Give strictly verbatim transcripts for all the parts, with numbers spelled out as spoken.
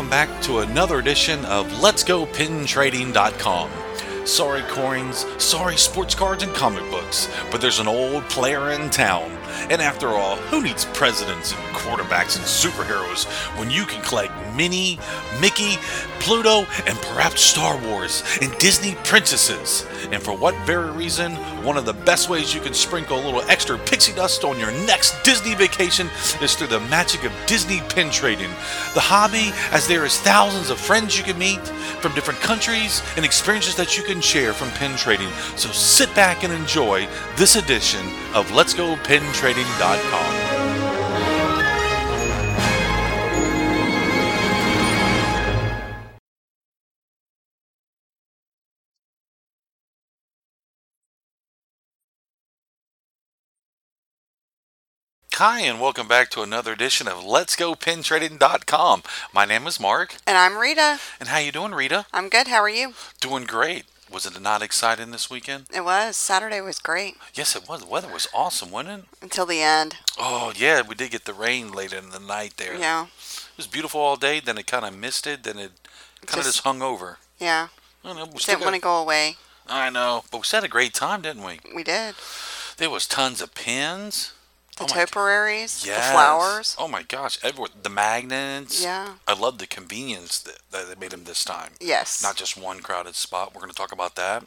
welcome back to another edition of Let's Go Pin Trading dot com. Sorry coins, sorry sports cards and comic books, but there's an old player in town. And after all, who needs presidents and quarterbacks and superheroes when you can collect Minnie, Mickey, Pluto, and perhaps Star Wars and Disney princesses? And for what very reason, one of the best ways you can sprinkle a little extra pixie dust on your next Disney vacation is through the magic of Disney pin trading. The hobby, as there is thousands of friends you can meet from different countries and experiences that you can share from pin trading. So sit back and enjoy this edition of Let's Go Pin Trading dot com. Hi, and welcome back to another edition of Let's Go Pin Trading dot com. My name is Mark. And I'm Rita. And how you doing, Rita? I'm good. How are you? Doing great. Was it not exciting this weekend? It was. Saturday was great. Yes, it was. The weather was awesome, wasn't it? Until the end. Oh, yeah. We did get the rain late in the night there. Yeah. It was beautiful all day. Then it kind of misted. Then it kind of just, just hung over. Yeah. I don't know. We didn't want to go away. I know. But we had a great time, didn't we? We did. There was tons of pins. The oh topiaries, yes. the flowers. Oh my gosh, everywhere. The magnets. Yeah. I love the convenience that, that they made them this time. Yes. Not just one crowded spot. We're going to talk about that.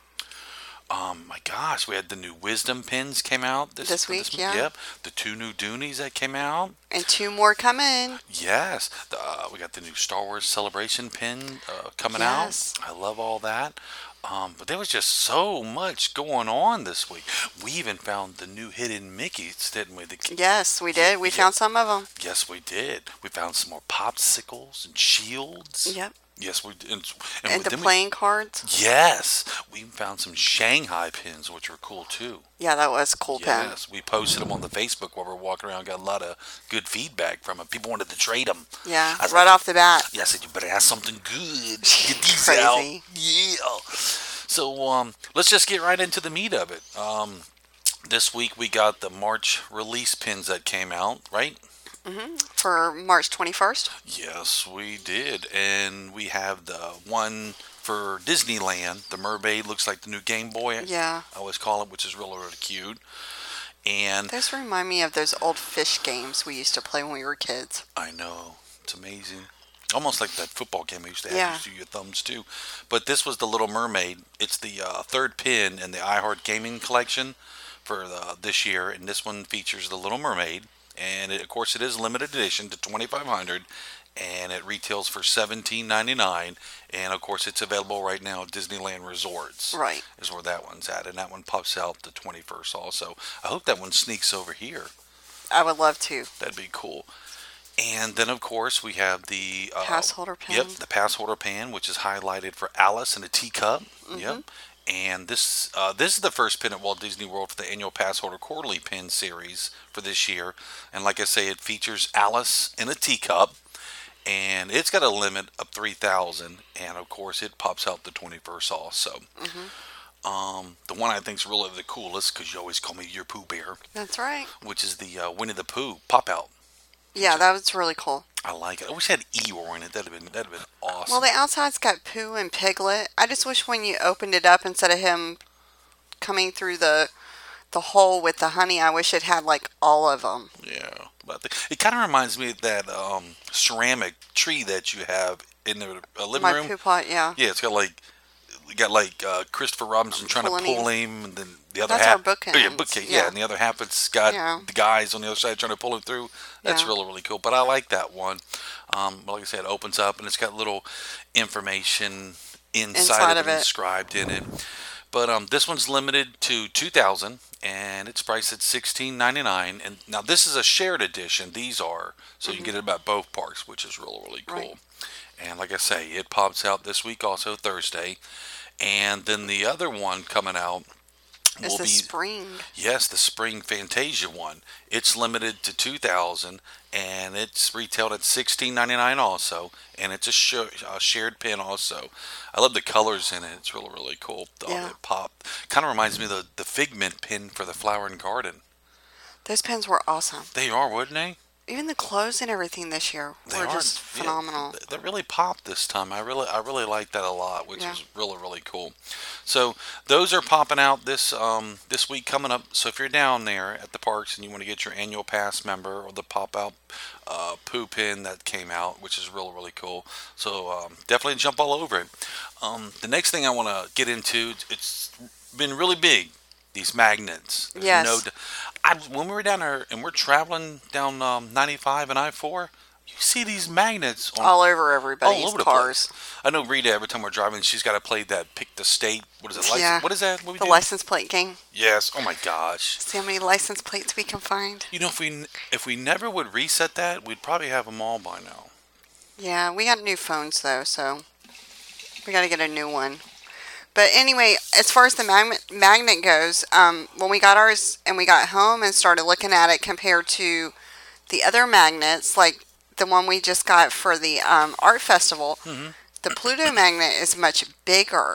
Um, my gosh, we had the new Wisdom pins came out this, this week. This, yeah. Yep. The two new Doonies that came out. And two more coming. Yes. The, uh, we got the new Star Wars Celebration pin uh, coming yes. out. I love all that. Um, but there was just so much going on this week. We even found the new hidden Mickeys, didn't we? The, yes, we did. We yeah. found some of them. Yes, we did. We found some more popsicles and shields. Yep. Yes, we did. And, and, and the playing we, cards. Yes. We found some Shanghai pins, which were cool, too. Yeah, that was a cool yes, pin. Yes, we posted them on the Facebook while we were walking around. Got a lot of good feedback from them. People wanted to trade them. Yeah, right like, off the bat. Yeah, I said, you better have something good. Get these Crazy. out. Yeah. So um, let's just get right into the meat of it. Um, this week we got the March release pins that came out, right? Mm-hmm. For March twenty-first? Yes, we did. And we have the one for Disneyland. The mermaid looks like the new Game Boy. Yeah. I always call it, which is really, really cute. And those remind me of those old fish games we used to play when we were kids. I know. It's amazing. Almost like that football game I used to have. Yeah. You do your thumbs too. But this was the Little Mermaid. It's the uh, third pin in the iHeart Gaming collection for the, this year. And this one features the Little Mermaid. And it, of course, it is limited edition to twenty-five hundred dollars. And it retails for seventeen ninety-nine. And of course, it's available right now at Disneyland Resorts. Right. Is where that one's at. And that one pops out the twenty-first also. I hope that one sneaks over here. I would love to. That'd be cool. And then, of course, we have the uh, pass holder pan. Yep, the pass holder pan, which is highlighted for Alice in a teacup. Mm-hmm. Yep. And this uh, this is the first pin at Walt Disney World for the annual pass holder quarterly pin series for this year. And like I say, it features Alice in a teacup, and it's got a limit of three thousand. And of course, it pops out the twenty-first also. Mm-hmm. Um, the one I think is really the coolest, because you always call me your Pooh Bear. That's right. Which is the uh, Winnie the Pooh pop out. Yeah, that was really cool. I like it. I wish it had Eeyore in it. That'd have been that'd have been awesome. Well, the outside's got Pooh and Piglet. I just wish when you opened it up, instead of him coming through the the hole with the honey, I wish it had like all of them. Yeah, but the, it kind of reminds me of that um, ceramic tree that you have in the uh, living My room. Pooh pot, yeah. Yeah, it's got like you got like uh, Christopher Robinson trying to pull him, and then the other That's half. our bookends. Oh, yeah, bookcase. Yeah. Yeah, and the other half it's got yeah. the guys on the other side trying to pull him through. That's yeah. really really cool. But I like that one. Um, like I said, it opens up and it's got little information inside, Inside of it, of it. inscribed in it. But um, this one's limited to two thousand, and it's priced at sixteen ninety-nine. And now this is a shared edition. These are, so mm-hmm. you get it at both parks, which is really really cool. Right. And like I say, it pops out this week, also Thursday. And then the other one coming out It's will the be spring. yes, the Spring Fantasia one. It's limited to two thousand, and it's retailed at sixteen ninety-nine also. And it's a, sh- a shared pin also. I love the colors in it. It's really really cool. Oh, Yeah. it pop kind of reminds me of the the Figment pin for the Flower and Garden. Those pins were awesome. They are, wouldn't they? Even the clothes and everything this year They were are just yeah, phenomenal. they really popped this time. I really I really like that a lot, which Yeah. was really really cool. So those are popping out this um this week coming up. So if you're down there at the parks and you want to get your annual pass member or the pop out uh, poo pin that came out, which is really really cool. So um, definitely jump all over it. Um, the next thing I want to get into, it's been really big. These magnets. There's no. Yes. d- I, when we were down there and we're traveling down um, ninety-five and I four, you see these magnets on All over all everybody's over the cars. place. I know Rita, every time we're driving, she's got to play that pick the state. What is it? License? Yeah. What is that? What we The do? license plate game. Yes. Oh my gosh. See how many license plates we can find. You know, if we if we never would reset that, we'd probably have them all by now. Yeah, we got new phones though, so we got to get a new one. But anyway, as far as the magnet magnet goes, um, when we got ours and we got home and started looking at it compared to the other magnets, like the one we just got for the um, art festival, hmm the Pluto magnet is much bigger.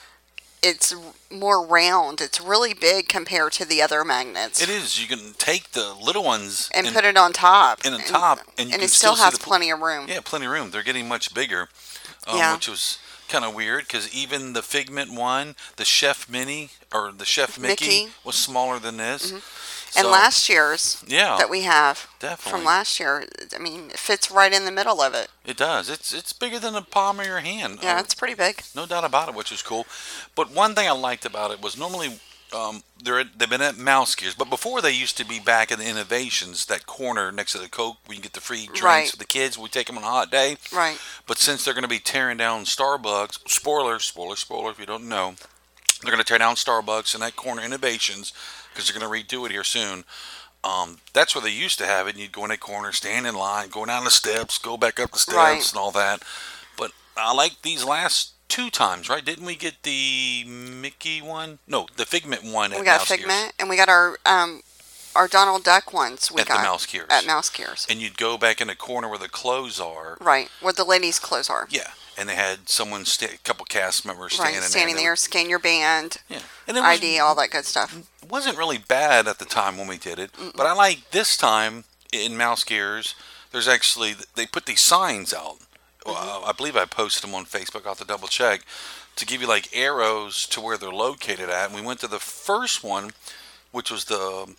It's more round. It's really big compared to the other magnets. It is. You can take the little ones And put it on top. in the top, and you and can it still see has the pl- plenty of room. Yeah, plenty of room. They're getting much bigger, um, Yeah. which was kind of weird because even the Figment one, the Chef Mini or the Chef Mickey, Mickey. was smaller than this. And So, last year's yeah, that we have definitely from last year, I mean, it fits right in the middle of it. it does. It's it's bigger than the palm of your hand. Yeah, Uh, it's pretty big. no doubt about it, which is cool. But one thing I liked about it was normally. Um, they're at, they've been at Mouse Gears, but before they used to be back in the Innovations, that corner next to the Coke where you can get the free drinks Right. for the kids. We take them on a hot day. Right. But since they're going to be tearing down Starbucks, spoiler, spoiler, spoiler, if you don't know, they're going to tear down Starbucks in that corner Innovations because they're going to redo it here soon. Um, that's where they used to have it. And you'd go in that corner, stand in line, go down the steps, go back up the steps, Right. and all that. But I like these last two times, right? Didn't we get the Mickey one? No, the Figment one at We got Mouse Gears. Figment, and we got our um, our Donald Duck ones. We At the got Mouse Gears. at Mouse Gears. And you'd go back in the corner where the clothes are. Right, where the ladies' clothes are. Yeah, and they had someone, sta- a couple cast members standing Right, there. standing and they there, scan your band, were- Yeah, and it was, I D, all that good stuff. wasn't really bad at the time when we did it, but I like this time in Mouse Gears. There's actually they put these signs out. Well, I believe I posted them on Facebook. I'll have to double check to give you like arrows to where they're located at. And we went to the first one, which was the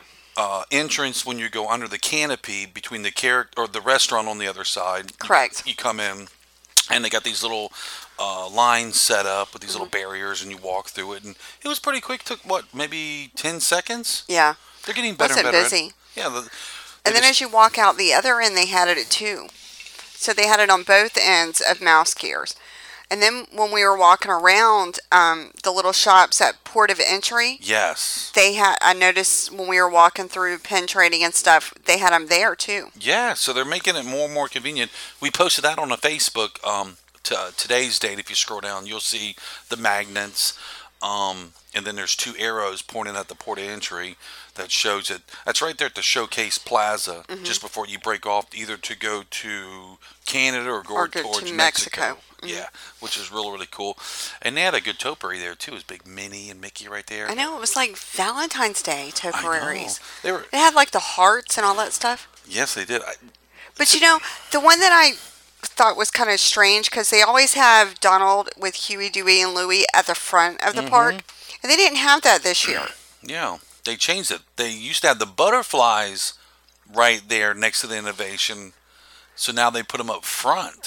uh, entrance when you go under the canopy between the character or the restaurant on the other side. Correct. You, you come in, and they got these little uh, lines set up with these Mm-hmm. little barriers, and you walk through it, and it was pretty quick. Took what, maybe ten seconds? Yeah, They're getting better wasn't and better. busy. Yeah. The, they And then just- as you walk out the other end, they had it at two. So they had it on both ends of Mouse Gears. And then when we were walking around um, the little shops at Port of Entry, yes. they had. I noticed when we were walking through pen trading and stuff, they had them there too. Yeah, so they're making it more and more convenient. We posted that on a Facebook um, to uh, today's date. If you scroll down, you'll see the magnets, um, and then there's two arrows pointing at the port of entry that shows it. That's right there at the Showcase Plaza, Mm-hmm. just before you break off, either to go to Canada or go Or go towards to Mexico. Mexico. Mm-hmm. Yeah, which is really really cool. And they had a good topiary there too. It was big Minnie and Mickey right there. I know it was like Valentine's Day I know. topiaries. They were. It had like the hearts and all that stuff. Yes, they did. I, But you know, the one that I thought was kind of strange because they always have Donald with Huey, Dewey, and Louie at the front of the Mm-hmm. park, and they didn't have that this year. Yeah, they changed it. They used to have the butterflies right there next to the innovation, so now they put them up front.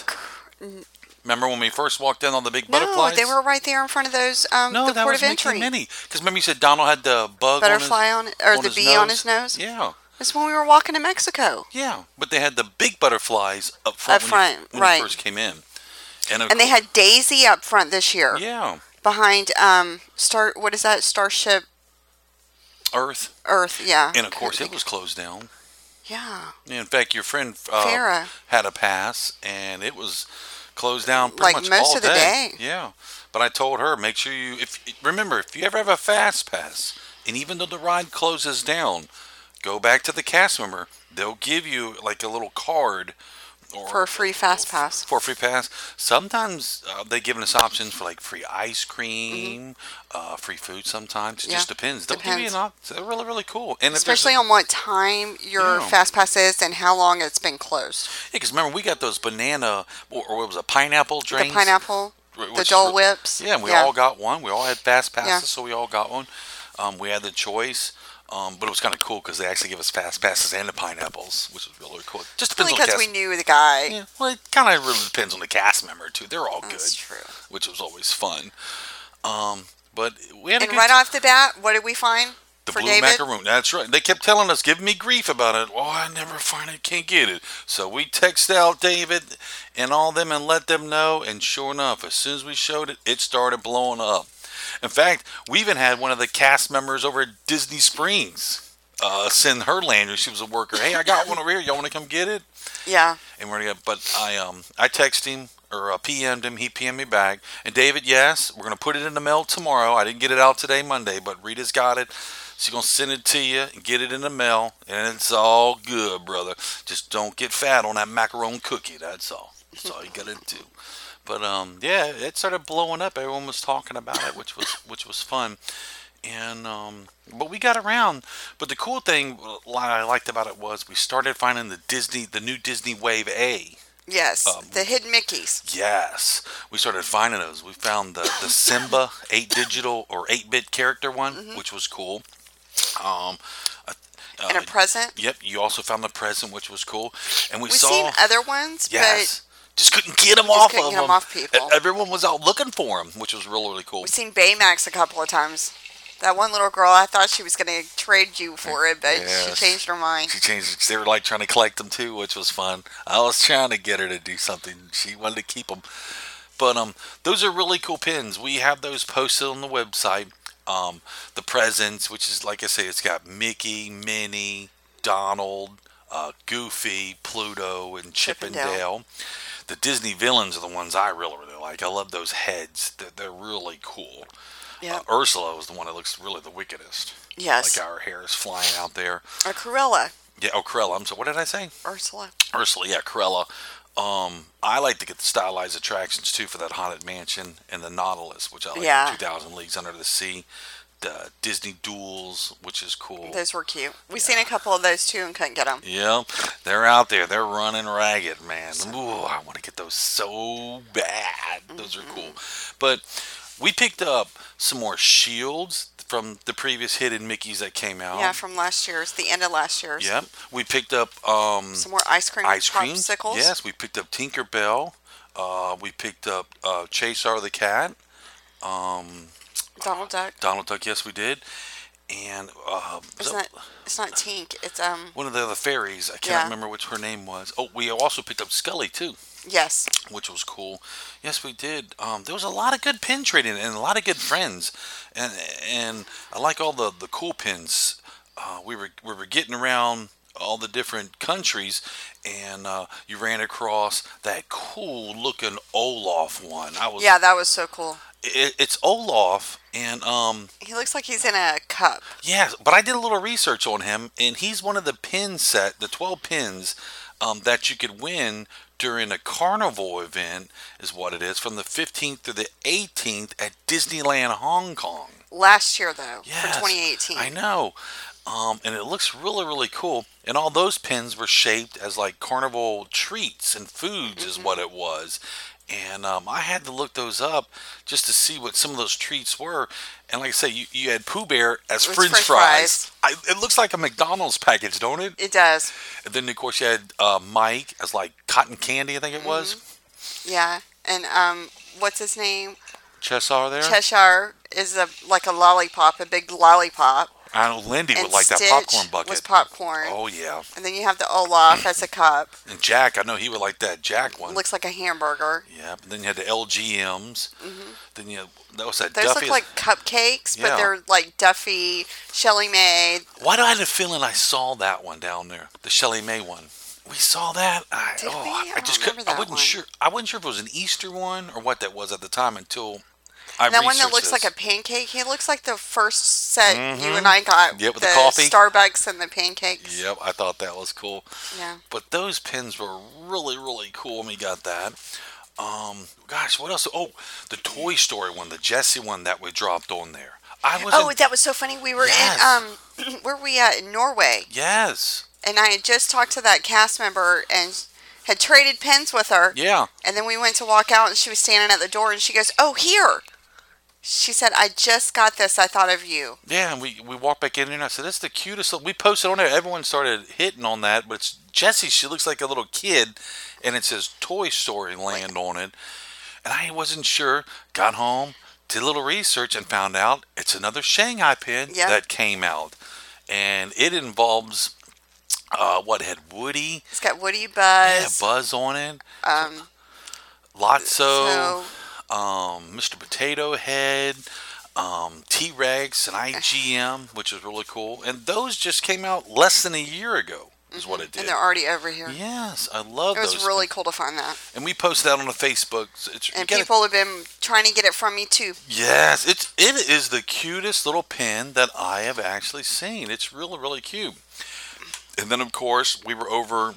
Remember when we first walked in on the big No, butterflies? they were right there in front of those. Um, No, the that port was of Mickey entry. and Minnie. Because remember you said Donald had the bug Butterfly on on, or on the his bee on nose? his nose. Yeah, That's when we were walking to Mexico, yeah. But they had the big butterflies up front, Up when, you- front, when right. you first came in. And, of and they cour- had Daisy up front this year yeah, behind um Star. What is that? Starship Earth. Earth. Yeah. And of course it was closed down. Yeah. In fact, your friend uh, Farrah. had a pass, and it was closed down pretty Like much most all of the day. Yeah, but I told her make sure you if remember if you ever have a fast pass, and even though the ride closes down, go back to the cast member. They'll give you like a little card or For a free fast pass. For a free pass. Sometimes uh, they giving us options for like free ice cream, mm-hmm. uh, free food. Sometimes it yeah. just depends. They'll depends. give you an option. They're really really cool. And especially a, on what time your yeah. fast pass is and how long it's been closed. Yeah, because remember we got those banana or, or what was it, pineapple drinks. The pineapple. The Dole Whips. Yeah, and we yeah. all got one. We all had fast passes, yeah. so we all got one. Um, we had the choice. Um, but it was kind of cool because they actually give us fast passes and the pineapples, which was really cool. Just depends Only on the because we knew the guy. Yeah, well, it kind of really depends on the cast member too. They're all That's good, true. Which was always fun. Um, but we had and a good right t- off the bat, what did we find? The for blue David? macaroon. That's right. They kept telling us, giving me grief about it. Oh, I never find it, can't get it. So we texted out David and all them and let them know. And sure enough, as soon as we showed it, it started blowing up. In fact, we even had one of the cast members over at Disney Springs uh, send her lanyard. She was a worker. Hey, I got one over here. Y'all want to come get it? Yeah. And we're gonna. But I um I texted him or uh, P M'd him. He P M'd me back. And David, yes, we're gonna put it in the mail tomorrow. I didn't get it out today, Monday, but Rita's got it. She's gonna send it to you and get it in the mail, and it's all good, brother. Just don't get fat on that macaron cookie. That's all. That's all you gotta do. But um, yeah, it started blowing up. Everyone was talking about it, which was which was fun. And um, but we got around. But the cool thing, what I liked about it was we started finding the Disney, the new Disney Wave A. Yes, um, the hidden Mickeys. Yes, we started finding those. We found the the Simba eight digital or eight bit character one, mm-hmm. which was cool. Um, uh, and a present. Yep, you also found the present, which was cool. And we We've saw seen other ones, yes. but just couldn't get them just off couldn't of get them. off people. Everyone was out looking for them, which was really, really cool. We've seen Baymax a couple of times. That one little girl, I thought she was going to trade you for it, but yes. she changed her mind. She changed it. They were like trying to collect them too, which was fun. I was trying to get her to do something. She wanted to keep them. But um, those are really cool pins. We have those posted on the website. Um, the presents, which is, like I say, it's got Mickey, Minnie, Donald, uh, Goofy, Pluto, and Chip, Chip and Dale. Dale. The Disney villains are the ones I really, really like. I love those heads. They're, they're really cool. Yeah. Uh, Ursula was the one that looks really the wickedest. Yes. Like our hair is flying out there. Or Cruella. Yeah, oh, Cruella. I'm sorry, what did I say? Ursula. Ursula, yeah, Cruella. Um, I like to get the stylized attractions, too, for that Haunted Mansion and the Nautilus, which I like yeah. two thousand Leagues Under the Sea. The Disney Duels, which is cool. Those were cute. We've yeah. seen a couple of those, too, and couldn't get them. Yep. They're out there. They're running ragged, man. Ooh, I want to get those so bad. Those mm-hmm. are cool. But we picked up some more shields from the previous hidden Mickeys that came out. Yeah, from last year's, the end of last year's. Yep. We picked up um, some more ice cream ice cream. popsicles. Yes, we picked up Tinkerbell. Uh, we picked up uh, Chasar the cat. Um, Donald Duck. Donald Duck, yes, we did. And uh, it's not. It's not Tink. It's um. one of the other fairies. I can't yeah. remember which her name was. Oh, we also picked up Scully too. Yes. Which was cool. Yes, we did. Um, there was a lot of good pin trading and a lot of good friends, and and I like all the, the cool pins. Uh, we were we were getting around all the different countries, and uh, you ran across that cool looking Olaf one. I was yeah, that was so cool. It, it's Olaf, and um, he looks like he's in a cup. Yeah, but I did a little research on him, and he's one of the pin set, the twelve pins um, that you could win during a carnival event, is what it is, from the fifteenth to the eighteenth at Disneyland Hong Kong. Last year, though, yes, for twenty eighteen. I know. Um, and it looks really, really cool. And all those pins were shaped as like carnival treats and foods, mm-hmm. is what it was. And um, I had to look those up just to see what some of those treats were. And like I say, you, you had Pooh Bear as French, French fries. fries. I, it looks like a McDonald's package, don't it? It does. And then, of course, you had uh, Mike as like cotton candy, I think it mm-hmm. was. Yeah. And um, what's his name? Cheshire there? Cheshire is a like a lollipop, a big lollipop. I know Lindy and would like Stitch that popcorn bucket. Was popcorn. Oh, yeah. And then you have the Olaf as a cup. And Jack, I know he would like that Jack one. Looks like a hamburger. Yeah, but then you had the L G Ms. Mm-hmm. Then you had, that was that Those Duffy. look like cupcakes, yeah. but they're like Duffy, Shelly Mae. Why do I have a feeling I saw that one down there? The Shelly Mae one. We saw that. I, Did oh, we? I, I just couldn't. I wasn't one. sure. I wasn't sure if it was an Easter one or what that was at the time until I And that one that researched looks this. like a pancake. He looks like the first set Mhm. you and I got. Yep, with the the coffee. Starbucks and the pancakes. Yep, I thought that was cool. Yeah. But those pins were really, really cool when we got that. Um, gosh, what else? Oh, the Toy Story one, the Jessie one that we dropped on there. I was Oh, that was so funny. We were Yes. in um, where were we at in Norway, yes, and I had just talked to that cast member and had traded pins with her. yeah, And then we went to walk out, and she was standing at the door, and she goes, "Oh, here." She said, "I just got this. I thought of you." yeah. And we we walked back in there, and I said, "That's the cutest." We posted on there. Everyone started hitting on that, but it's Jessie. She looks like a little kid, and it says Toy Story Land on it. And I wasn't sure. Got home, did a little research, and found out it's another Shanghai pin Yep. that came out, and it involves uh, what had Woody, It's got Woody, yeah, Buzz, Buzz on it, um, Lotso, so um, Mister Potato Head, um, T-Rex, and I G M, which is really cool. And those just came out less than a year ago, is what it did. and they're already over here. Yes, I love It was those. really pins. cool to find that. And we posted that on the Facebook. So it's, you And gotta- people have been trying to get it from me too. Yes, it's it is the cutest little pin that I have actually seen. It's really really cute. And then of course we were over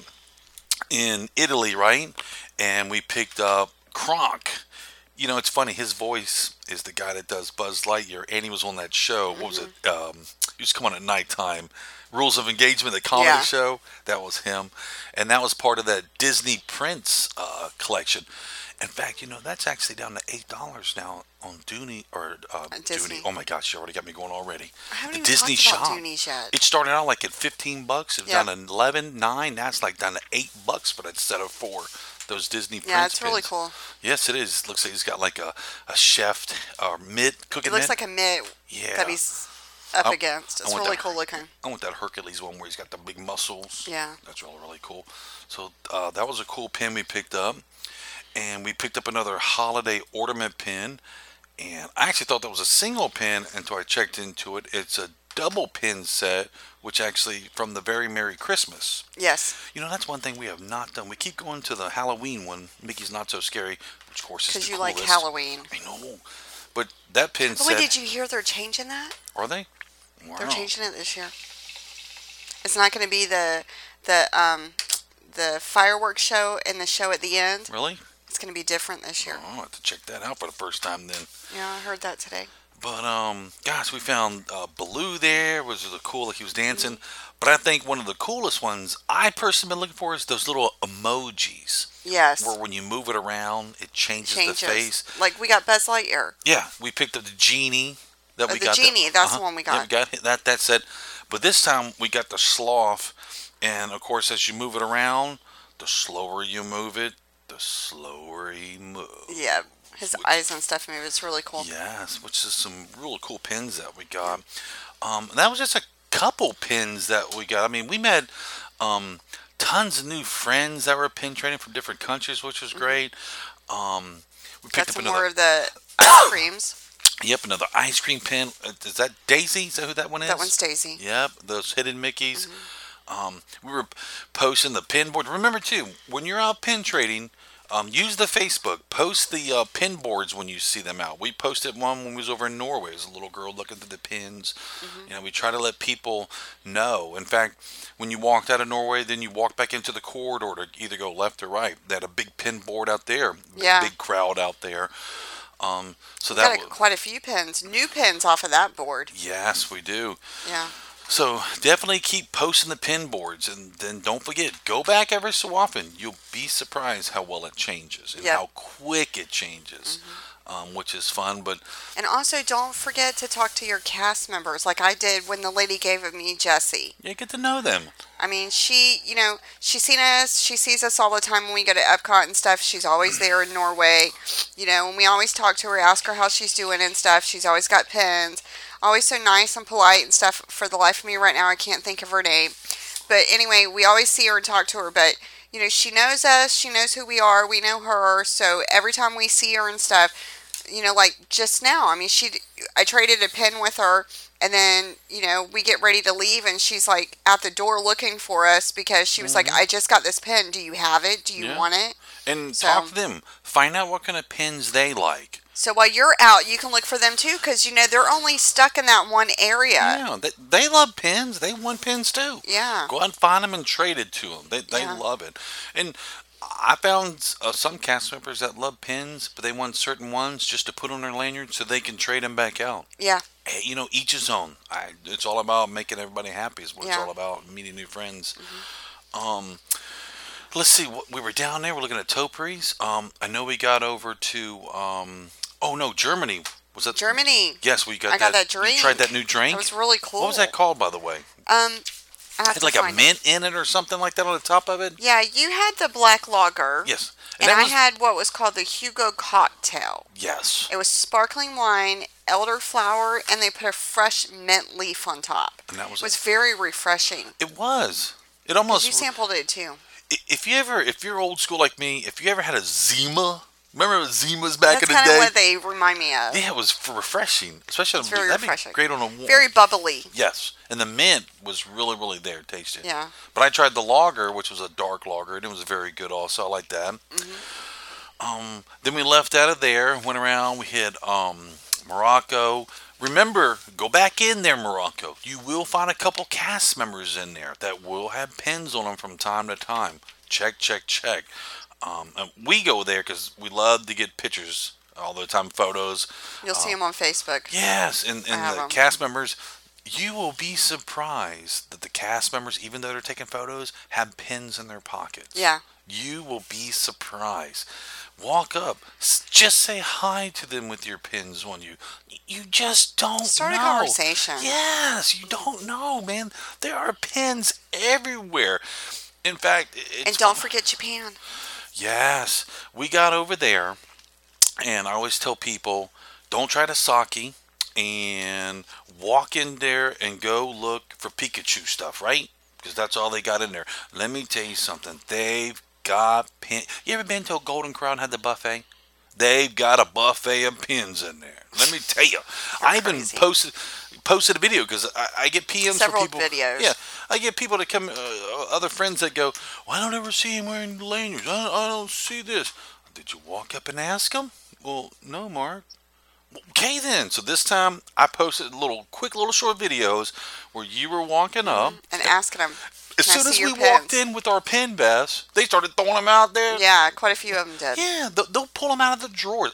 in Italy, right? And we picked up Kronk. You know, it's funny. His voice is the guy that does Buzz Lightyear, and he was on that show. What was it? Um, he used to come on at nighttime. Rules of Engagement, the comedy Yeah. show. That was him, and that was part of that Disney Prince uh, collection. In fact, you know that's actually down to eight dollars now on Dooney or uh, Disney. Dooney. Oh my gosh, you already got me going already. I haven't The even Disney talked shop. about Doonies yet. It started out like at fifteen bucks. It was Yeah. down to eleven, nine. Now it's like down to eight bucks for that set of four. Those Disney Prince Yeah, it's really pins. cool. Yes, it is. Looks like he's got like a, a chef or mitt cooking It looks mitt. like a mitt Yeah. that he's up I- against. I It's want really that. cool looking. I want that Hercules one where he's got the big muscles. Yeah. That's really, really cool. So uh, that was a cool pin we picked up. And we picked up another holiday ornament pin. And I actually thought that was a single pin until I checked into it. It's a double pin set, which actually from the Very Merry Christmas. Yes, You know, that's one thing we have not done. We keep going to the Halloween one, Mickey's Not So Scary, which of course is because the you coolest. like Halloween. I know. But that pin Oh, wait, set... did you hear they're changing that? Are they? Wow. They're changing it this year. It's not going to be the the um the fireworks show and the show at the end. Really? It's going to be different this year. Oh, I'll have to check that out for the first time then. Yeah, I heard that today. But, um, gosh, we found uh, Baloo there, which was cool, like he was dancing. But I think one of the coolest ones I personally been looking for is those little emojis. Yes. Where when you move it around, it changes, Changes. the face. Like we got Buzz Lightyear. Yeah, we picked up the genie. That Oh, we the got genie, that- that's the one we Yeah, got. we got that. That set. But this time we got the sloth, and of course, as you move it around, the slower you move it, the slower he moves. Yeah, his Which- eyes and stuff move. It's really cool. Yes, which is some real cool pins that we got. Um, that was just a couple pins that we got. I mean, we met um, tons of new friends that were pin trading from different countries, which was great. Um, we Got picked up some another. more of the ice creams. Yep, another ice cream pin. Uh, Is that Daisy? Is that who that one is? That one's Daisy. Yep, those hidden Mickeys. Um, we were posting the pin board. Remember too, when you're out pin trading, um, use the Facebook. Post the uh, pin boards when you see them out. We posted one when we was over in Norway. It was a little girl looking through the pins. You know, we try to let people know. In fact, when you walked out of Norway, then you walked back into the corridor to either go left or right. They had a big pin board out there. Yeah. Big crowd out there. Um, so We that got was, quite a few pins, new pins off of that board. yes, we do. Yeah. So definitely keep posting the pin boards, and then don't forget, go back every so often. You'll be surprised how well it changes and Yep. how quick it changes, um, which is fun. But And also, don't forget to talk to your cast members, like I did when the lady gave me Jessie. yeah, get to know them. I mean, she, you know, she's seen us. She sees us all the time when we go to Epcot and stuff. She's always there in Norway, you know, and we always talk to her, ask her how she's doing and stuff. She's always got pins. Always so nice and polite and stuff. For the life of me right now, I can't think of her name. But anyway, we always see her and talk to her. But, you know, she knows us. She knows who we are. We know her. So every time we see her and stuff, you know, like just now, I mean, she, I traded a pin with her. And then, you know, we get ready to leave, and she's like at the door looking for us because she was like, I just got this pin. Do you have it? Do you Yeah. want it? And So- talk to them. Find out what kind of pins they like. So while you're out, you can look for them too, because you know they're only stuck in that one area. Yeah, they, they love pins. They want pins too. Yeah. Go out and find them and trade it to them. They they Yeah. love it. And I found uh, some cast members that love pins, but they want certain ones just to put on their lanyard so they can trade them back out. Yeah. Hey, you know, each his own. I, it's all about making everybody happy. Is what it's Yeah. all about. Meeting new friends. Mm-hmm. Um, let's see. what- We were down there. We're looking at topiaries. Um, I know we got over to. Um, oh no, Germany. Was that Germany. Yes, we got I got that. that drink. You tried that new drink. It was really cool. What was that called, by the way? Um, I have It's to like a find it. mint in it or something like that on the top of it. Yeah, you had the black lager. Yes, And, that I was- had what was called the Hugo cocktail. Yes. It was sparkling wine, elderflower, and they put a fresh mint leaf on top. And that was It was it. very refreshing. It was. It almost. You sampled it too. i- If you ever, if you're old school like me, if you ever had a Zima, remember Zimas back That's in the kind of day? what they remind me of. Yeah, it was f- refreshing, especially It's on, very that'd refreshing. be great on a warm. Very bubbly. Yes, and the mint was really, really there, tasted. Yeah. But I tried the lager, which was a dark lager, and it was very good also. I like that. Mm-hmm. Um, then we left out of there, went around. We hit um, Morocco. Remember, go back in there, Morocco. You will find a couple cast members in there that will have pins on them from time to time. Check, check, check. Um, and we go there because we love to get pictures all the time, photos. You'll see Uh, them on Facebook. Yes, and, I and have the 'em. cast members, you will be surprised that the cast members, even though they're taking photos, have pins in their pockets. Yeah. You will be surprised. Walk up, s- just say hi to them with your pins on you. Y- You just don't Start a know. conversation. Yes, you don't know, man. There are pins everywhere. In fact, i- it's And don't forget Japan. Yes, we got over there, and I always tell people, don't try to sake, and walk in there and go look for Pikachu stuff, right? Because that's all they got in there. Let me tell you something. They've got pin. You ever been to a Golden Crown had the buffet? They've got a buffet of pins in there. Let me tell you. I even crazy. posted posted a video because I, I get P Ms Several from people. videos. Yeah, I get people to come, uh, other friends that go, well, I don't ever see him wearing lanyards. I don't, I don't see this. Did you walk up and ask him? Well, no, Mark. Okay, then. So this time I posted little, quick, little short videos where you were walking up. And asking them. As "Can I soon as see we your walked pins?" in with our pin vests, they started throwing them out there. Yeah, quite a few of them did. Yeah, they'll, they'll pull them out of the drawer.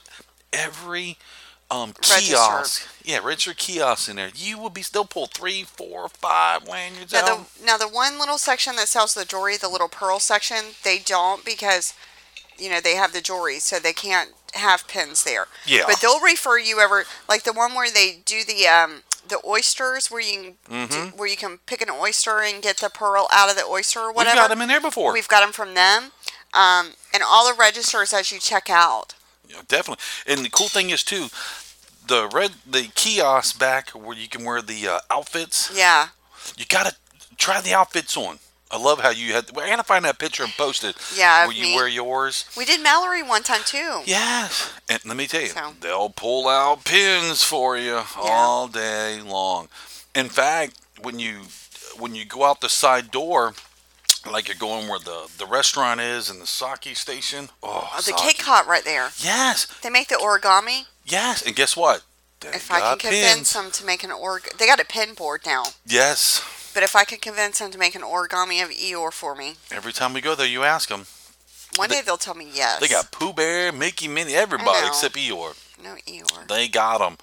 Every um, Register. kiosk, yeah, register kiosk in there. You will be. They'll pull three, four, five lanyards Now out. the, now the one little section that sells the jewelry, the little pearl section, they don't because, you know, they have the jewelry, so they can't have pins there. Yeah. But they'll refer you over, like the one where they do the um the oysters, where you can do, where you can pick an oyster and get the pearl out of the oyster or We've whatever. got them in there before. We've got them from them, um, and all the registers as you check out. Yeah, definitely. And the cool thing is too, the red the kiosk back where you can wear the uh, outfits. Yeah. You gotta try the outfits on. I love how you had. I gotta find that picture and post it. Yeah, of where you me. wear yours. We did Mallory one time too. Yes, and let me tell you, So- they'll pull out pins for you all day long. In fact, when you when you go out the side door, like you're going where the the restaurant is and the sake station. Oh, Oh, the sake. cake hot right there. Yes, They make the origami. yes, and guess what? They If I can got convince pins. them to make an org, they got a pin board now. Yes. But if I can convince them to make an origami of Eeyore for me, Every time we go there, you ask them. one They- day they'll tell me yes. They got Pooh Bear, Mickey, Minnie, everybody know. except Eeyore. no Eeyore. They got them.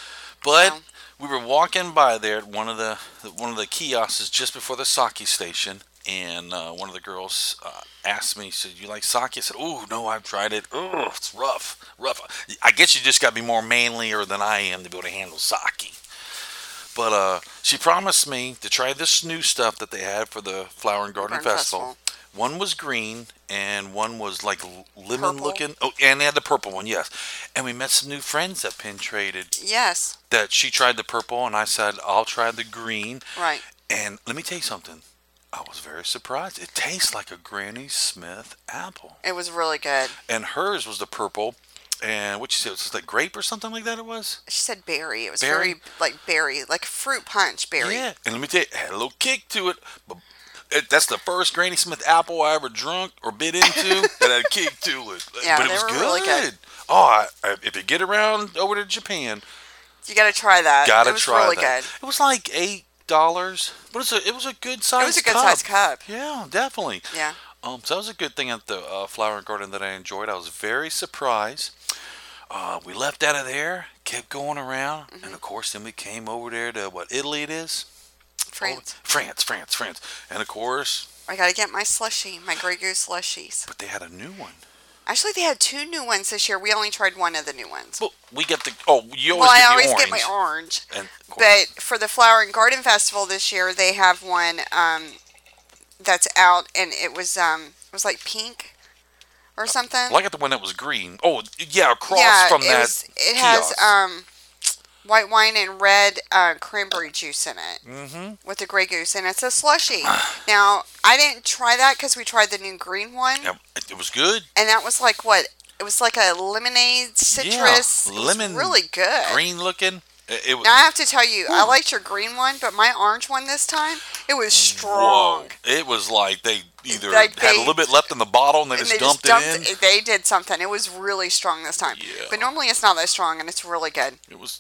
But No. we were walking by there at one of the one of the kiosks just before the sake station, and uh, one of the girls uh, asked me, "said You like sake?" I said, "Oh no, I've tried it. Oh, it's rough, rough. I guess you just got to be more manlier than I am to be able to handle sake." But uh, she promised me to try this new stuff that they had for the Flower and Garden Garden Festival. One was green and one was like l- lemon Purple? looking. Oh, and they had the purple one, yes. And we met some new friends that pin traded. Yes, That she tried the purple and I said I'll try the green. right. And let me tell you something. I was very surprised. It tastes like a Granny Smith apple. It was really good. And hers was the purple. And what you said, it was like grape or something like that. It was. She said berry. It was Berry? very like berry, like fruit punch berry. Yeah. And let me tell you, it had a little kick to it. But it, that's the first Granny Smith apple I ever drunk or bit into that had a kick to it. Yeah, but it they was were good. really good. Oh, I, I, if you get around over to Japan, You got to try that. gotta It was try really that. good. It was like eight dollars, but it's a it was a good size. It was a good cup. size cup. Yeah, definitely. Yeah. Um, so that was a good thing at the uh, flower garden that I enjoyed. I was very surprised. Uh, we left out of there, kept going around, Mm-hmm. and of course, then we came over there to what Italy it is. France. Oh, France, France, France, and of course, I got to get my slushy, my Grey Goose slushies. but they had a new one. Actually, they had two new ones this year. We only tried one of the new ones. Well, we get the oh, you always Well, I get the always orange. get my orange. And of course, But for the Flower and Garden Festival this year, they have one um, that's out, and it was um, it was like pink or something. well, I got the one that was green. Oh, yeah, across yeah, from it that. was. It has kiosk. um, white wine and red uh, cranberry juice in it Mm-hmm. with the Grey Goose, and it's a slushy. Now, I didn't try that because we tried the new green one, Yeah, it, it was good. and that was like what? It was like a lemonade citrus. Yeah, It was lemon really good. Green looking. It, it was. Now I have to tell you, I liked your green one, but my orange one this time, it was strong. Whoa. It was like they either Like had they- a little bit left in the bottle and they And just they dumped, just dumped it in. They did something. It was really strong this time. Yeah. But normally it's not that strong, and it's really good. It was.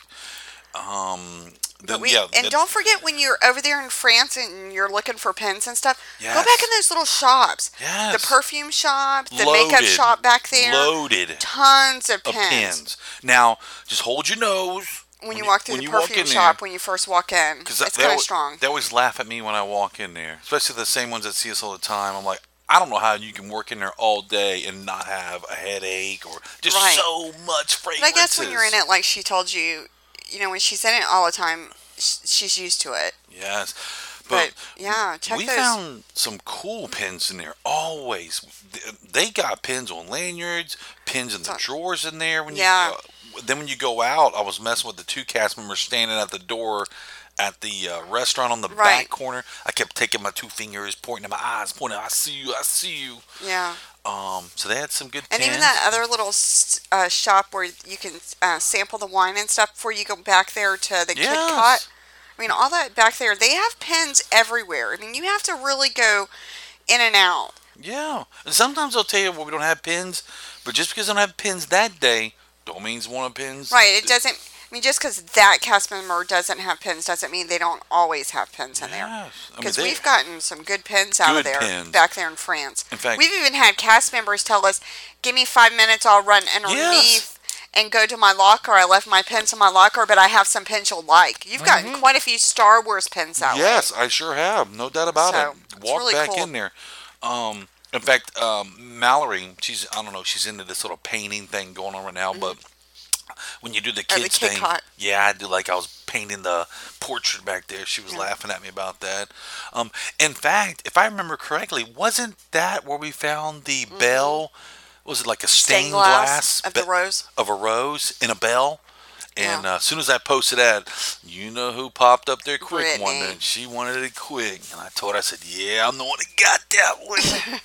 Um. But Then, we, yeah. and that- don't forget when you're over there in France and you're looking for pens and stuff, go Yes. back in those little shops. Yes. The perfume shop, the makeup Loaded. shop back there. Loaded Tons of of pens. pens. Now, just hold your nose When you walk through when the you walk perfume in shop, there. when you first walk in, Because it's they, kind of always- strong. they always laugh at me when I walk in there, especially the same ones that see us all the time. I'm like, I don't know how you can work in there all day and not have a headache or just Right. so much fragrances. But I guess when you're in it, like she told you, you know, when she's in it all the time, sh- she's used to it. Yes. But, But, yeah, check we those. found some cool pins in there. Always, they got pins on lanyards, pins in the So- drawers in there. When Yeah. you, uh, then when you go out, I was messing with the two cast members standing at the door at the uh, restaurant on the Right. back corner. I kept taking my two fingers, pointing at my eyes, pointing. I see you. I see you. Yeah. Um, so they had some good And pins. even that other little s- uh, shop where you can uh, sample the wine and stuff before you go back there to the Kid Yes. Cot. I mean, all that back there, they have pens everywhere. I mean, you have to really go in and out. Yeah. And sometimes they'll tell you, well, we don't have pins, but just because they don't have pins that day, don't mean one of the pins. Right. It doesn't, I mean, just because that cast member doesn't have pens doesn't mean they don't always have pens in there. Yes. I mean, Because they- we've gotten some good pens out of Good there, pens. back there in France. In fact- we've even had cast members tell us, give me five minutes, I'll run underneath and go to my locker. I left my pens in my locker, but I have some pens you'll like. You've gotten quite a few Star Wars pens that way. Yes, I sure have. No doubt about So, it. it's Walk really back cool. in there. Um, in fact, um, Mallory, she's, I don't know, she's into this little painting thing going on right now, but when you do the Mm-hmm. Oh, the kids Kid thing, Cot. yeah, I do like I was painting the portrait back there. She was laughing at me about that. Um, in fact, if I remember correctly, wasn't that where we found the bell? Was it like a stained, Mm-hmm. Stained glass glass, of the be- rose. of a rose in a bell? And Yeah. uh, as soon as I posted that, you know who popped up there quick one Brittany. day? And she wanted it quick. And I told her, I said, yeah, I'm the one that got that one.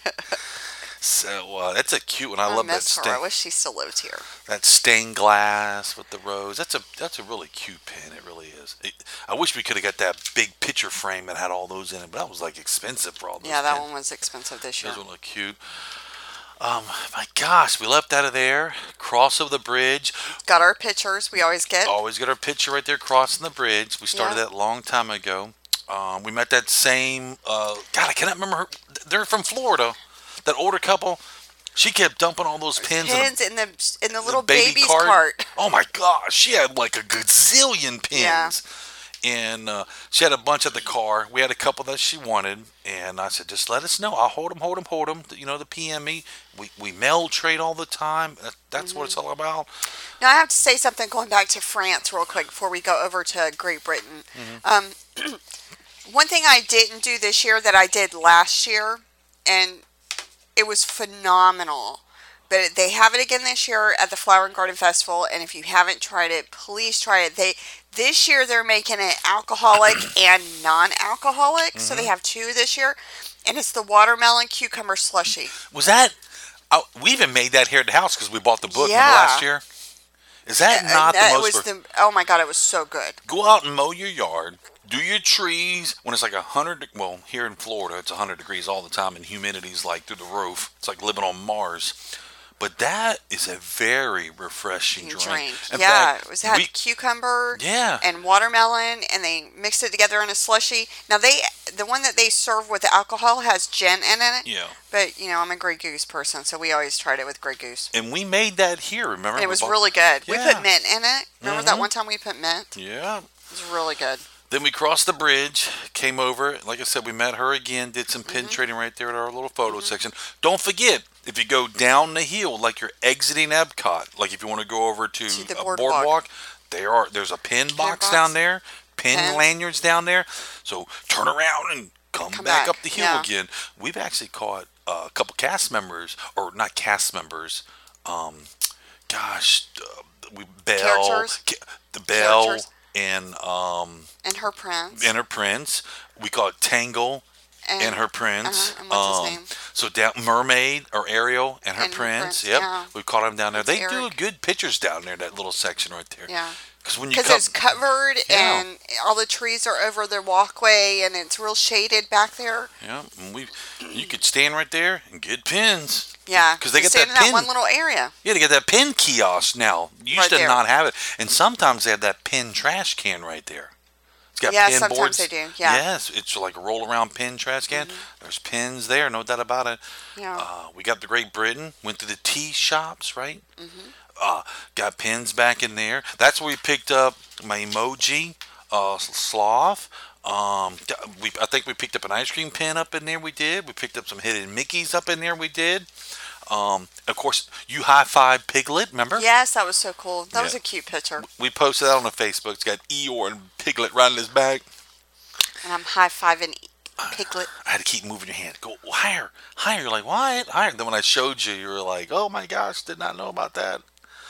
So uh, that's a cute one. I, I love that miss her. I stain, wish she still lived here. that stained glass with the rose. That's a that's a really cute pen. It really is. It, I wish we could have got that big picture frame that had all those in it, but that was like expensive for all those. Yeah, that pens. one was expensive this year. Those one look cute. Um, my gosh, we left out of there, cross over the bridge. Got our pictures. We always get. Always got our picture right there crossing the bridge. We started Yeah. that a long time ago. Um, we met that same, uh, God, I cannot remember her. They're from Florida. That older couple. She kept dumping all those pins, Pins in in the in the a little baby baby's cart. cart. Oh my gosh, she had like a gazillion pins. Yeah. And uh, she had a bunch at the car. We had a couple that she wanted. And I said, just let us know. I'll hold them, hold them, hold them. You know, the P M E. We, we mail trade all the time. That- That's what it's Mm-hmm. all about. Now I have to say something going back to France real quick before we go over to Great Britain. Um, one thing I didn't do this year that I did last year, and it was phenomenal. But they have it again this year at the Flower and Garden Festival, and if you haven't tried it, please try it. They this year they're making it alcoholic and non-alcoholic, so they have two this year, and it's the watermelon cucumber slushy. Was that? Oh, we even made that here at the house because we bought the book Yeah. remember last year. Is that And not that the most? was for- the oh my god, it was so good. Go out and mow your yard. Do your trees when it's like a hundred. de- Well, here in Florida, it's a hundred degrees all the time, and humidity's like through the roof. It's like living on Mars. But that is a very refreshing drink. drink. In Yeah, fact, it was had we, cucumber yeah. and watermelon, and they mixed it together in a slushy. Now they, the one that they serve with the alcohol has gin in it. Yeah. But you know, I'm a Grey Goose person, so we always tried it with Grey Goose. And we made that here. Remember? And it was bought, really good. Yeah. We put mint in it. Remember mm-hmm. that one time we put mint? Yeah. It was really good. Then we crossed the bridge, came over. Like I said, we met her again, did some pin mm-hmm. trading right there at our little photo mm-hmm. section. Don't forget, if you go down the hill, like you're exiting Epcot, like if you want to go over to, to the a boardwalk, boardwalk, there are there's a pin, pin box, box down there, pin Pins. lanyards down there. So turn around and come, come back, back up the hill yeah. again. We've actually caught uh, a couple cast members, or not cast members. Um, gosh, uh, we Belle, Characters. the Belle. Characters. And um and her prince and her prince we call it Tangle and, and her prince uh-huh. and what's um, his name? So down Mermaid or Ariel and her and prince, her prince yep yeah. we caught them down there. That's they Eric. do good pictures down there, that little section right there, yeah because when you because it's covered yeah. and all the trees are over the walkway and it's real shaded back there. Yeah, and we you could stand right there and get pins. Yeah, because they get that, that pin. that one little area. Yeah, they get that pin kiosk now. You used right to there. not have it, and sometimes they have that pin trash can right there. It's got yeah, pin sometimes boards. they do. Yeah. Yes, it's like a roll around pin trash can. Mm-hmm. There's pins there, no doubt about it. Yeah. Uh, we got the Great Britain. Went to the tea shops, right? Mm-hmm. Uh, got pins back in there. That's where we picked up my emoji uh, sloth. Um, we I think we picked up an ice cream pin up in there. We did. We picked up some hidden Mickeys up in there. We did. Um, of course, you high five Piglet. Remember? Yes, that was so cool. That yeah. was a cute picture. We posted that on the Facebook. It's got Eeyore and Piglet riding his back. And I'm high fiving Piglet. I had to keep moving your hand. Go higher, higher. You're like, what? Higher. Then when I showed you, you were like, oh my gosh, did not know about that.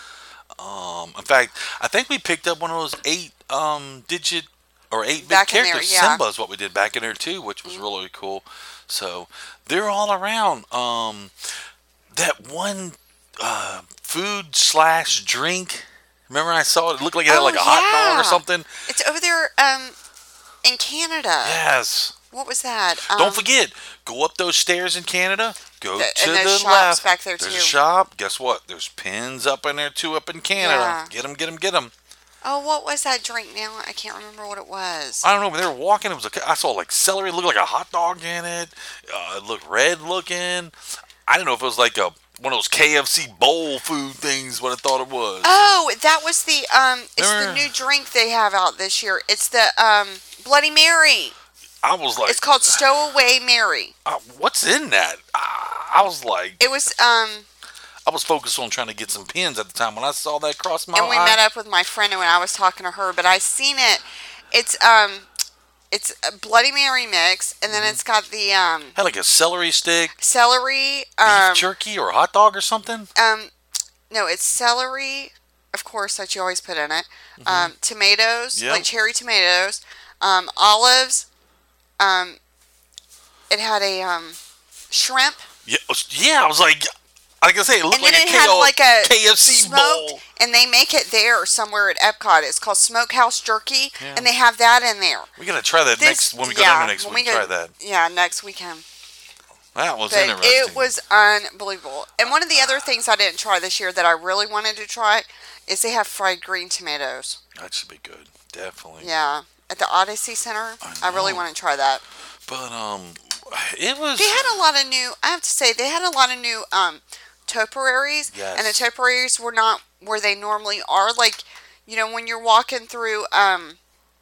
Um, in fact, I think we picked up one of those eight um digit or eight bit characters. There, yeah. Simba is what we did back in there too, which was mm-hmm. really cool. So they're all around. Um, that one uh, food slash drink. Remember, I saw it. It looked like it had oh, like a yeah. hot dog or something. It's over there um, in Canada. Yes. What was that? Um, Don't forget, go up those stairs in Canada. Go the, to and the shops left. Back there There's too. a shop. Guess what? There's pins up in there too, up in Canada. Yeah. Get them, get them, get them. Oh, what was that drink now? I can't remember what it was. I don't know, but they were walking. It was a, I saw like celery. It looked like a hot dog in it. Uh, it looked red looking. I don't know if it was like a one of those K F C bowl food things. What I thought it was. Oh, that was the um. It's Remember? the new drink they have out this year. It's the um Bloody Mary. I was like, it's called Stowaway Mary. Uh, what's in that? I, I was like, it was um. I was focused on trying to get some pins at the time when I saw that cross my And we eye. met up with my friend and when I was talking to her, but I seen it. It's um, it's a Bloody Mary mix, and then mm-hmm. it's got the um. Had like a celery stick. Celery. Um, beef um, jerky or a hot dog or something. Um, no, it's celery, of course, that you always put in it. Mm-hmm. Um, tomatoes, yep. like cherry tomatoes. Um, olives. Um, it had a um, shrimp. Yeah, yeah. I was like. Like I say, it looked and then like it a had K- like a K F C smoked, bowl. And they make it there somewhere at Epcot. It's called Smokehouse Jerky, yeah. and they have that in there. We gotta try that this, next when we go yeah, down there next week. We try that. Yeah, next weekend. That was but interesting. It was unbelievable. And one of the other things I didn't try this year that I really wanted to try is they have fried green tomatoes. That should be good, definitely. Yeah, at the Odyssey Center, I, I really want to try that. But um, it was. They had a lot of new. I have to say, they had a lot of new um. topiaries, yes. and the topiaries were not where they normally are. Like, you know, when you're walking through, um,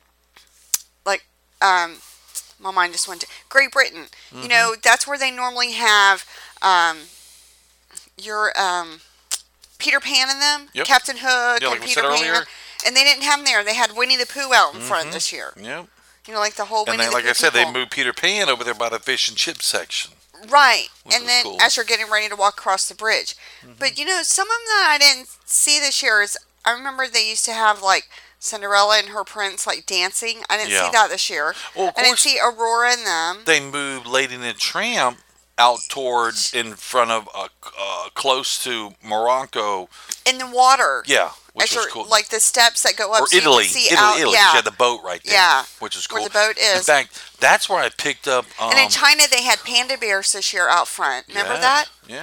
like, um, my mind just went to Great Britain. Mm-hmm. You know, that's where they normally have um, your um, Peter Pan in them, yep. Captain Hook, yeah, and like Peter Pan, earlier. and they didn't have them there. They had Winnie the Pooh out in mm-hmm. front this year. Yep. You know, like the whole and Winnie then, the like Pooh I said, people. they moved Peter Pan over there by the fish and chip section. Right, and then cool. as you're getting ready to walk across the bridge. Mm-hmm. But, you know, some of them that I didn't see this year is, I remember they used to have, like, Cinderella and her prince, like, dancing. I didn't yeah. see that this year. Well, I didn't see Aurora in them. They moved Lady and the Tramp out toward, in front of, uh, uh, close to Morocco. In the water. Yeah, which As was cool. Like the steps that go up or so Italy, you can see Italy, out. Italy. Yeah. You had the boat right there. Yeah. Which is cool. Where the boat is. In fact, that's where I picked up. Um, and in China, they had panda bears this year out front. Remember yes, that? Yeah.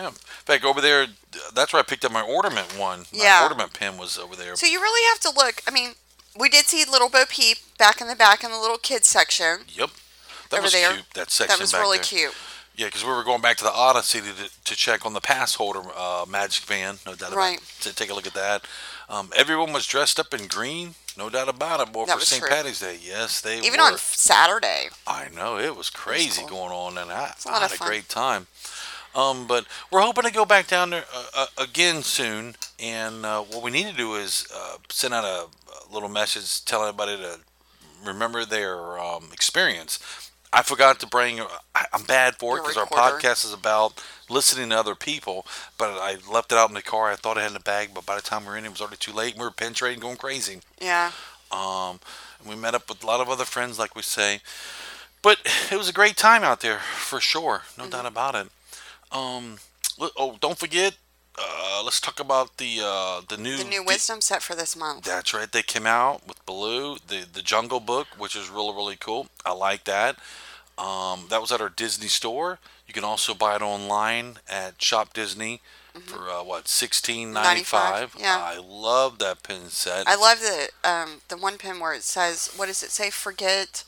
fact, over there, that's where I picked up my ornament one. Yeah. My ornament pin was over there. So you really have to look. I mean, we did see Little Bo Peep back in the back in the little kids section. Yep. That over was there. cute, that section That was back really there. cute. Yeah, because we were going back to the Odyssey to, to check on the pass holder uh, magic van. No doubt about Right. it. To take a look at that. Um, everyone was dressed up in green. No doubt about it, boy, That for was Saint true. Patty's Day. Yes, they Even were. on Saturday. I know, it was crazy cool. going on, and I, a lot I of had a fun. great time. Um, but we're hoping to go back down there uh, uh, again soon. And uh, what we need to do is uh, send out a, a little message telling everybody to remember their um, experience. I forgot to bring. I, I'm bad for it Your because our recorder. podcast is about listening to other people. But I left it out in the car. I thought I had in the bag, but by the time we were in, it was already too late. We were penetrating, going crazy. Yeah. Um, and we met up with a lot of other friends, like we say. But it was a great time out there for sure, no Mm-hmm. doubt about it. Um, l- oh, don't forget. Uh, let's talk about the uh, the new The new the- wisdom set for this month. that's right. They came out with Baloo, the the Jungle Book, which is really really cool. I like that. Um, that was at our Disney store. You can also buy it online at Shop Disney for uh, what sixteen ninety five. ninety-five, yeah. I love that pin set. I love the um the one pin where it says, what does it say? Forget.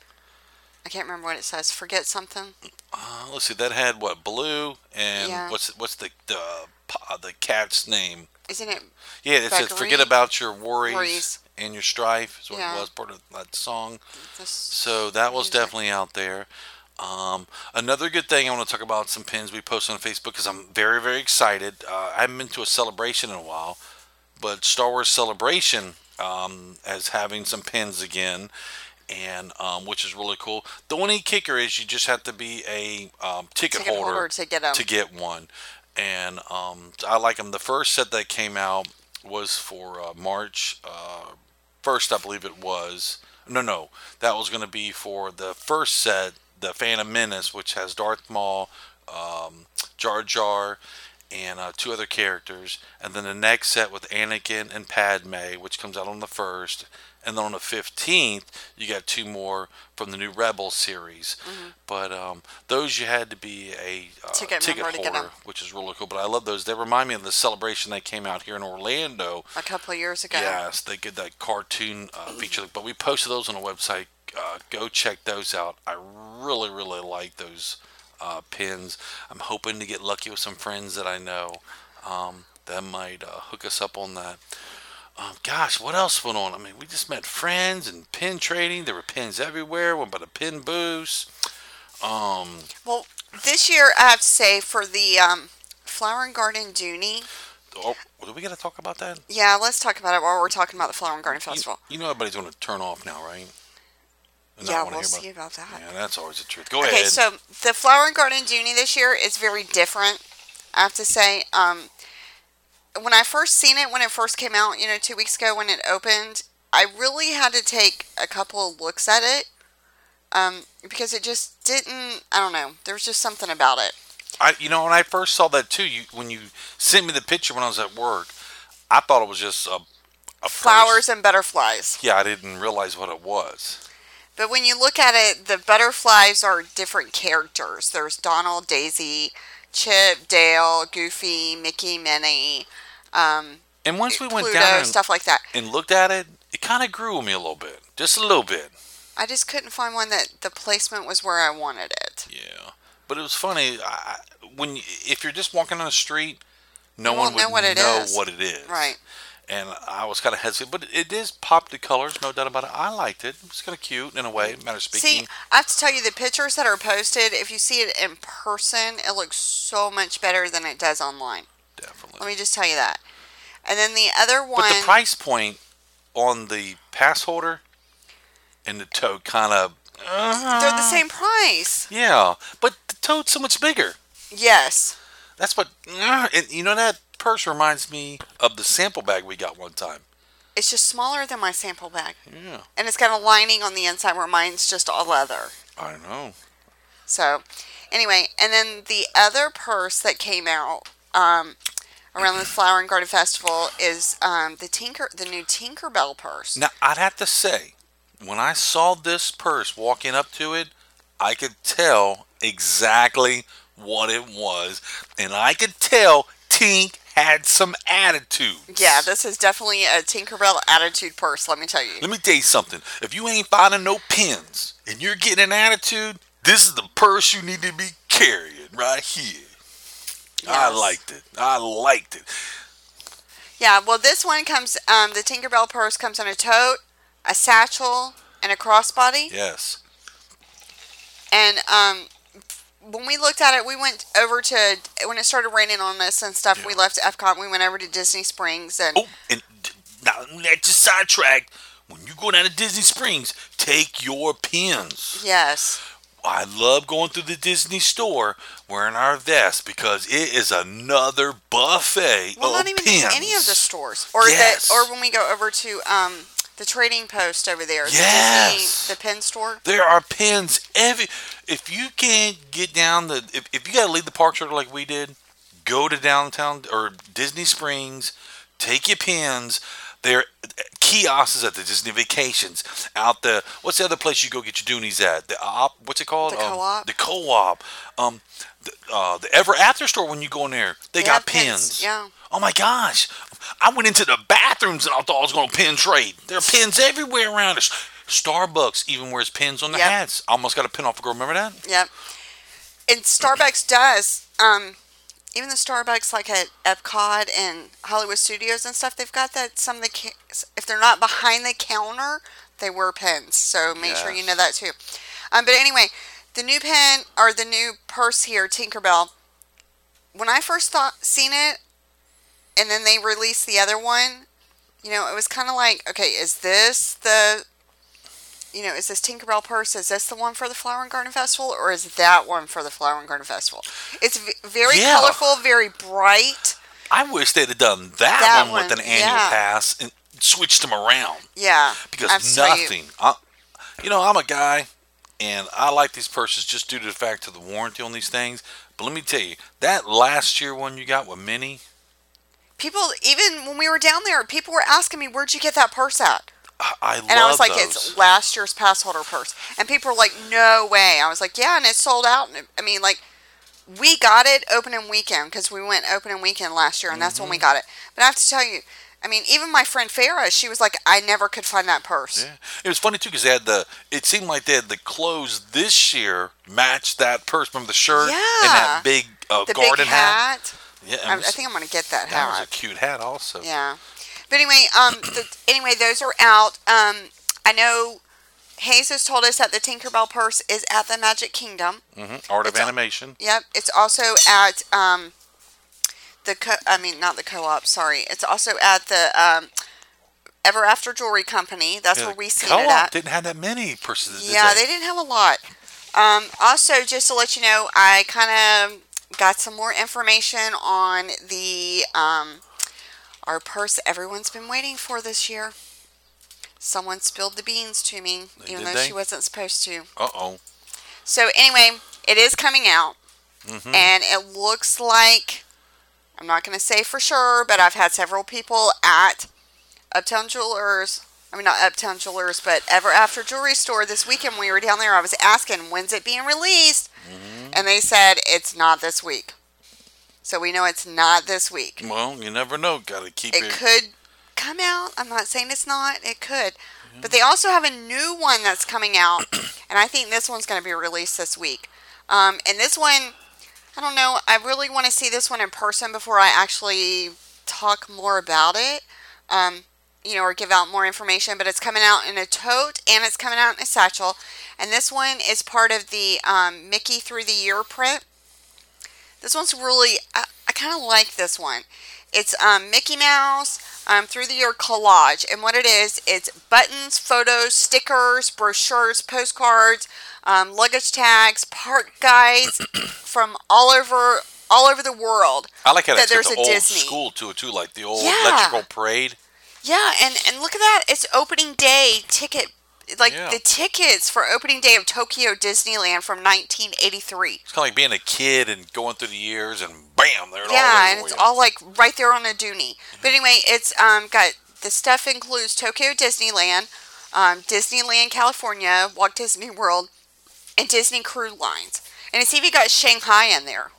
I can't remember what it says. Forget something. Uh, let's see. That had what Baloo and Yeah. what's what's the the uh, the cat's name? Isn't it? Yeah, it says Beckery? forget about your worries, Worries. and your strife. Is what Yeah. it was, part of that song. This So that was music? definitely out there. Um, another good thing I want to talk about some pins we posted on Facebook because I'm very very excited. Uh, I haven't been to a celebration in a while, but Star Wars Celebration um, is having some pins again, and um, which is really cool. The only kicker is you just have to be a um, ticket, Ticket holder, holder to get 'em. to get one, and um, I like them. The first set that came out was for uh, March uh, first, I believe it was. No, no, that was going to be for the first set, the Phantom Menace, which has Darth Maul, um, Jar Jar, and uh, two other characters. And then the next set with Anakin and Padme, which comes out on the first. And then on the fifteenth, you got two more from the new Rebel series. Mm-hmm. But um, those you had to be a uh, Ticket ticket member to get holder, 'em. which is really cool. But I love those. They remind me of the celebration that came out here in Orlando. A couple of years ago. Yes, they did that cartoon uh, feature. But we posted those on the website. Uh, go check those out. I really, really like those uh, pins. I'm hoping to get lucky with some friends that I know um, that might uh, hook us up on that. Um, gosh, what else went on? I mean, we just met friends and pin trading. There were pins everywhere. Went by the pin booths. Um, Well, this year I have to say for the um, Flower and Garden Dooney. oh, do we got to talk about that? Yeah, let's talk about it while we're talking about the Flower and Garden You, Festival. you know everybody's going to turn off now, right? And not Yeah, wanna we'll hear about- see about that. Yeah, that's always the truth. Go Okay, ahead. so the Flower and Garden Dooney this year is very different, I have to say. Um, when I first seen it, when it first came out, you know, two weeks ago when it opened, I really had to take a couple of looks at it um, because it just didn't, I don't know, there was just something about it. I, you know, when I first saw that too, you when you sent me the picture when I was at work, I thought it was just a, a Flowers purse. and butterflies. Yeah, I didn't realize what it was. But when you look at it, the butterflies are different characters. There's Donald, Daisy, Chip, Dale, Goofy, Mickey, Minnie, um, And once we went Pluto, down and, stuff like that. and looked at it, it kind of grew on me a little bit, just a little bit. I just couldn't find one that the placement was where I wanted it. Yeah, but it was funny I, when you, if you're just walking on the street, no You one won't would know what it know is. what it is. Right. And I was kind of hesitant, but it is pop the colors, no doubt about it. I liked it. It was kind of cute in a way, matter of speaking. See, I have to tell you, the pictures that are posted, if you see it in person, it looks so much better than it does online. Definitely. Let me just tell you that. And then the other one, But the price point on the pass holder and the tote kind of. Uh, they're the same price. Yeah, but the tote's so much bigger. Yes. That's what. Uh, and you know, that purse reminds me of the sample bag we got one time. It's just smaller than my sample bag. Yeah, And it's got a lining on the inside where mine's just all leather. I know. So, anyway, and then the other purse that came out um, around the Flower and Garden Festival is um, the Tinker, the new Tinkerbell purse. Now, I'd have to say, when I saw this purse walking up to it, I could tell exactly what it was. And I could tell Tink had some attitude. Yeah, this is definitely a Tinkerbell attitude purse, let me tell you. Let me tell you something. If you ain't finding no pins and you're getting an attitude, this is the purse you need to be carrying right here. Yes. I liked it. I liked it. Yeah, well, this one comes, um, the Tinkerbell purse comes in a tote, a satchel, and a crossbody. Yes. And um, when we looked at it, we went over to, when it started raining on us and stuff, yeah. we left Epcot, we went over to Disney Springs. And oh, and now that's just sidetracked. When you go down to Disney Springs, take your pins. Yes. I love going through the Disney store wearing our vest because it is another buffet well, of not even pins. Any of the stores, or yes. the, or when we go over to um, the Trading Post over there, yes. the Disney, the pin store. There are pins every. If you can't get down the, if, if you got to leave the park circle like we did, go to downtown or Disney Springs, take your pins. There are kiosks at the Disney Vacations. Out the what's the other place you go get your doonies at? The op, what's it called? The um, Co-op. The Co-op. Um, the, uh, the Ever After store. When you go in there, they, they got pins. pins. Yeah. Oh my gosh! I went into the bathrooms and I thought I was going to pin trade. There are pins everywhere around us. Starbucks even wears pins on the yep. hats. I almost got a pin off a girl. Remember that? Yep. And Starbucks does. Um, even the Starbucks like at Epcot and Hollywood Studios and stuff, they've got that. Some of the if they're not behind the counter, they wear pins. So make yes. sure you know that too. Um, but anyway, the new pen or the new purse here, Tinkerbell. When I first thought seen it, and then they released the other one, you know, it was kind of like, okay, is this the You know, is this Tinkerbell purse, is this the one for the Flower and Garden Festival, or is that one for the Flower and Garden Festival? It's v- very yeah. colorful, very bright. I wish they'd have done that, that one, one with an annual yeah. pass and switched them around. Yeah. Because nothing. I, you know, I'm a guy, and I like these purses just due to the fact of the warranty on these things. But let me tell you, that last year one you got with Minnie. People, even when we were down there, people were asking me, where'd you get that purse at? I love and I was like, those. It's last year's pass holder purse. And people were like, no way. I was like, yeah, and it's sold out. And I mean, like, we got it opening weekend because we went opening weekend last year, and that's mm-hmm. when we got it. But I have to tell you, I mean, even my friend Farah, she was like, I never could find that purse. Yeah. It was funny, too, because they had the, it seemed like they had the clothes this year match that purse from the shirt yeah. and that big uh, the garden big hat. hat. Yeah, I, I think I'm going to get that, that hat. That was a cute hat also. Yeah. But anyway, um, the, anyway, those are out. Um, I know Hayes has told us that the Tinkerbell purse is at the Magic Kingdom. Mm-hmm. Art it's of Animation. Al- yep. It's also at um, the co- I mean, not the Co-op. Sorry. It's also at the um, Ever After Jewelry Company. That's yeah, where we seen it at. Didn't have that many purses. Yeah, they? they didn't have a lot. Um, also, just to let you know, I kind of got some more information on the um, our purse everyone's been waiting for this year. Someone spilled the beans to me, even Did though they? she wasn't supposed to. Uh-oh. So anyway, it is coming out, mm-hmm. and it looks like, I'm not going to say for sure, but I've had several people at Uptown Jewelers, I mean not Uptown Jewelers, but Ever After Jewelry Store this weekend when we were down there. I was asking, when's it being released? Mm-hmm. And they said, it's not this week. So we know it's not this week. Well, you never know. Got to keep it. It could come out. I'm not saying it's not. It could. Mm-hmm. But they also have a new one that's coming out. And I think this one's going to be released this week. Um, and this one, I don't know. I really want to see this one in person before I actually talk more about it. Um, you know, or give out more information. But it's coming out in a tote and it's coming out in a satchel. And this one is part of the um, Mickey Through the Year print. This one's really, I, I kind of like this one. It's um, Mickey Mouse um, Through the Year collage. And what it is, it's buttons, photos, stickers, brochures, postcards, um, luggage tags, park guides from all over all over the world. I like how that there's a the old Disney. School to it too, like the old yeah. electrical parade. Yeah, and, and look at that. It's opening day ticket. Like yeah. the tickets for opening day of Tokyo Disneyland from nineteen eighty-three. It's kind of like being a kid and going through the years and bam, they're yeah, all and it's you. all like right there on a dooney. Mm-hmm. But anyway, it's um got the stuff includes Tokyo Disneyland, um, Disneyland California, Walt Disney World, and Disney Cruise Lines. And it's even got Shanghai in there.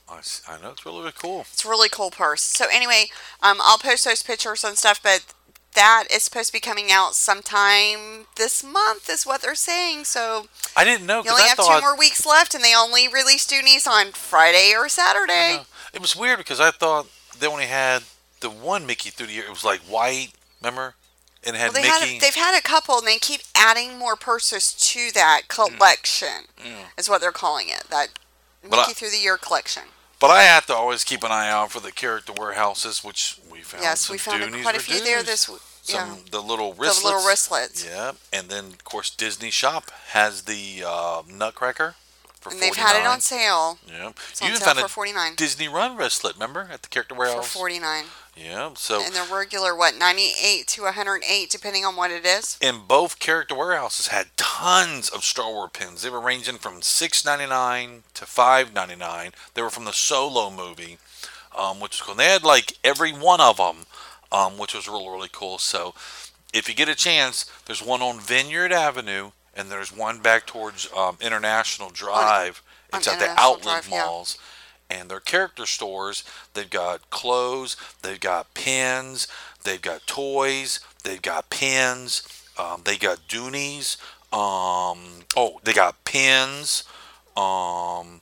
I, s- I know it's really, really cool. It's a really cool purse. So anyway, um, I'll post those pictures and stuff, but that is supposed to be coming out sometime this month, is what they're saying. So I didn't know you because only I have thought two more weeks left, and they only release Doonies on Friday or I Saturday. know. It was weird because I thought they only had the one Mickey through the year. It was like white, remember? And it had Well, they Mickey. had they've had a couple, and they keep adding more purses to that collection. Mm. Is what they're calling it. That But Mickey I, through the year collection. but I have to always keep an eye out for the character warehouses, which we found. Yes, some we found Doonies quite a few there reduced. this w- Some yeah. the little The wristlets. little wristlets. Yeah, and then of course Disney Shop has the uh, Nutcracker for And forty they've nine. had it on sale. Yeah, It's you on even sale found for a forty nine. Disney Run wristlet, remember, at the character For warehouse. forty nine. Yeah, so And they're regular, what, ninety eight to one hundred eight, depending on what it is. and both character warehouses had tons of Star Wars pins. They were ranging from six ninety nine to five ninety nine. They were from the Solo movie, um, which was cool. And they had like every one of them, um, which was really really cool. So if you get a chance, there's one on Vineyard Avenue, and there's one back towards um, International Drive. on It's at the International outlet Drive, yeah. malls. And their character stores, they've got clothes, they've got pins, they've got toys, they've got pins, um, they got Doonies, um, oh, they got pins, um,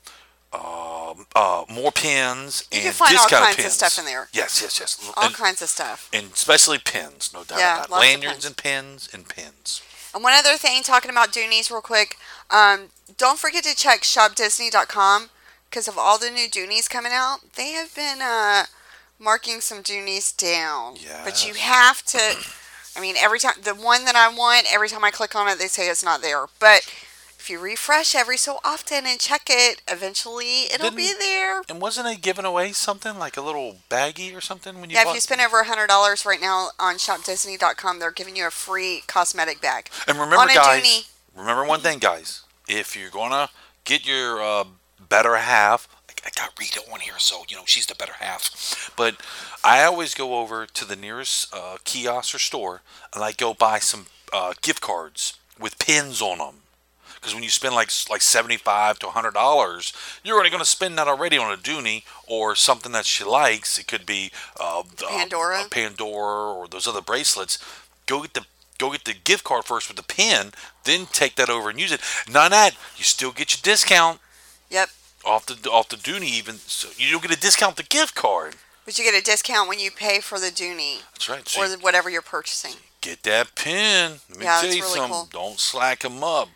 um, uh, more pins, You and can find all discount kinds pins. of stuff in there. Yes, yes, yes. All and, kinds of stuff. and especially pins, no doubt Yeah, about it. lots of Lanyards pins. and pins and pins. And one other thing, talking about Doonies real quick, um, don't forget to check shop disney dot com because of all the new Doonies coming out. They have been uh, marking some Doonies down. But you Yes. have to, I mean, every time, the one that I want, every time I click on it, they say it's not there. But if you refresh every so often and check it, eventually it'll be Didn't- there. And wasn't they giving away something like a little baggie or something when you Yeah, bought? if you spend over one hundred dollars right now on shop disney dot com, they're giving you a free cosmetic bag. And remember, on a guys, Doonie. remember one thing, guys. If you're gonna get your uh, better half, I got Rita on here, so you know she's the better half. But I always go over to the nearest uh, kiosk or store, and I go buy some uh, gift cards with pins on them. Because when you spend like like seventy five to hundred dollars, you're already going to spend that already on a Dooney or something that she likes. It could be uh, Pandora. uh, Pandora, or those other bracelets. Go get the go get the gift card first with the pin, then take that over and use it. None of that, you still get your discount Yep. off the off the Dooney. Even so, you don't get a discount the gift card. But you get a discount when you pay for the Dooney That's right. So or you whatever you're purchasing. get that pin. Let me Yeah, tell that's you really something. cool. Don't slack them up.